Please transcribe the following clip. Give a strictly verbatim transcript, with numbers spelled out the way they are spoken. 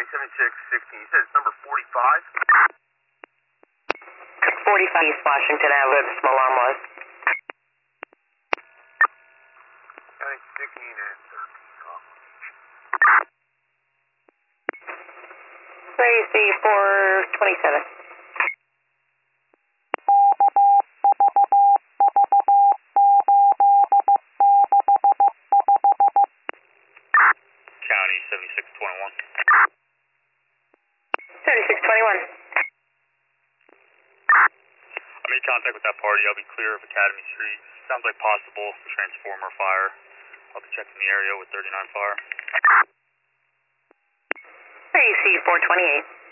County seventy-six sixteen. You said it's number forty-five? forty-five East Washington Avenue, where the small alarm was. County sixteen and thirteen. Crazy four twenty-seven. County seventy-six twenty-one. seventy-six twenty-one. I made contact with that party. I'll be clear of Academy Street. Sounds like possible transformer fire. I'll be checking the area with thirty-nine fire. Crazy four twenty-eight.